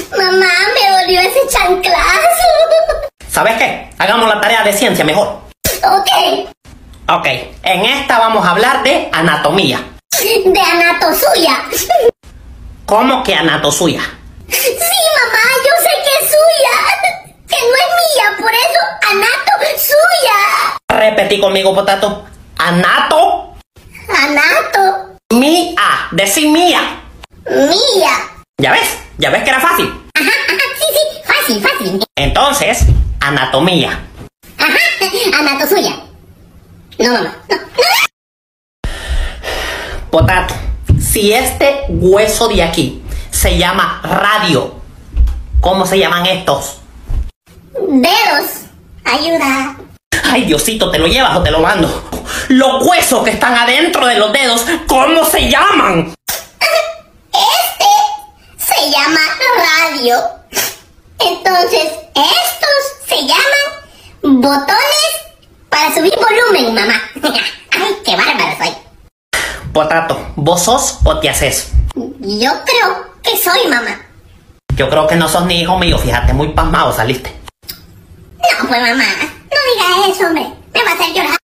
Mamá, me dolió ese chanclazo. ¿Sabes qué? Hagamos la tarea de ciencia mejor. Ok. Ok, en esta vamos a hablar de anatomía. De anatosuya. ¿Cómo que anatosuya? Sí, mamá, yo sé que es suya. Que no es mía, por eso anatosuya. Repetí conmigo, Potato. Anato. Anato. Mía. Decí mía. Mía. ¿Ya ves? ¿Ya ves que era fácil? Ajá, sí, fácil. Entonces, anatomía. Ajá, anatosuya. No, mamá, no. Potato, si este hueso de aquí se llama radio, ¿cómo se llaman estos? Dedos. Ayuda. Ay, Diosito, ¿te lo llevas o te lo mando? Los huesos que están adentro de los dedos, ¿cómo se llaman? Se llama radio. Entonces, estos se llaman botones para subir volumen, mamá. Ay, qué bárbaro soy. Potato, ¿vos sos o te haces? Yo creo que soy mamá. Yo creo que no sos ni hijo mío, fíjate, muy pasmado saliste. No, pues mamá, no diga eso, hombre. Me va a hacer llorar.